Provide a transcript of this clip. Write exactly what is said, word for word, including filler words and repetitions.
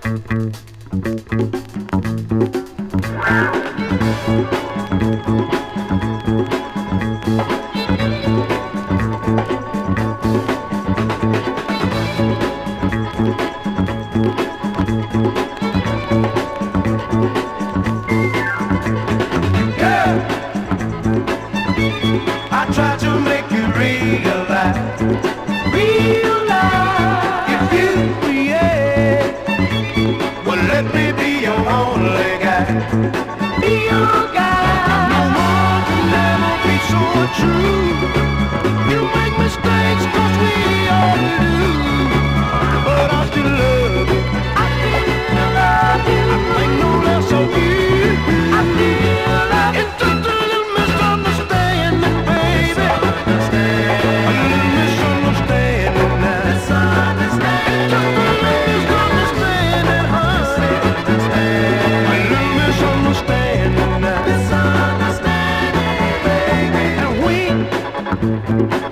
I try to make you realize, realize if you, yeah, well let me be your only guy, be your guy. No one can never be so true. You make mistakes 'cause we all do, but I still love you. I still love you. I think no less of you. I still love you. It's just a little misunderstanding, baby. A little misunderstanding now. Misunderstanding. It's just a little misunderstanding, honey. A little misunderstanding now. Misunderstanding, baby. And we